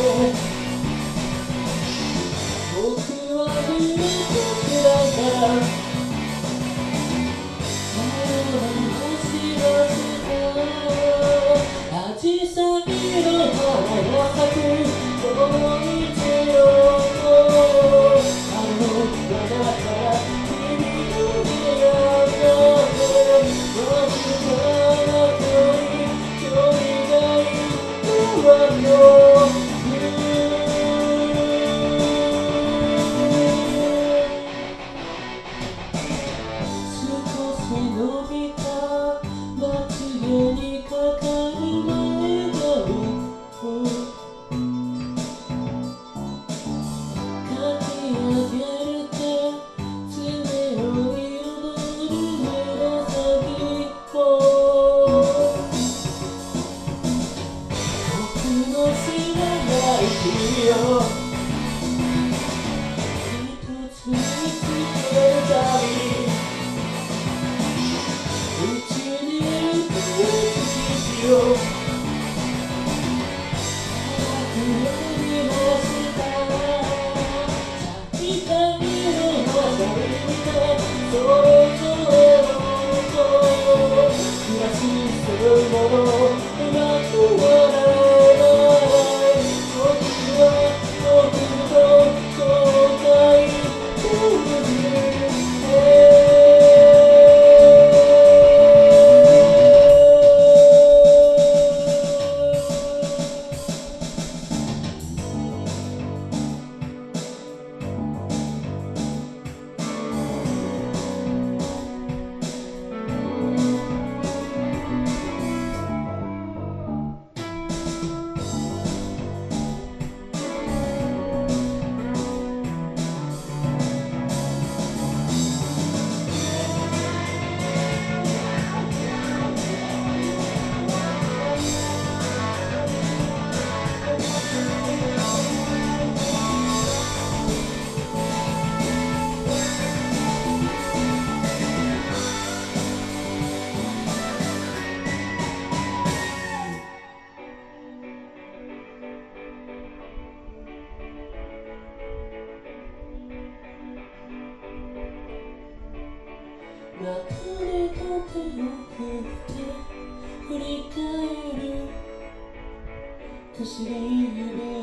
僕は見る僕だから星はしたアジサイの花が咲くこの道をあの山から君の出会ってわずかな距離がいくわよ伸びたまつげにかかる前髪をかき上げる手爪を彩る紫を僕の知らない君を一つ見つけるたび宇宙に浮く月よ早く呼びました咲いた実の花を見て想像と暮らしそのものなくはならない僕は僕と後悔とまとめた手を振って振り返る年が指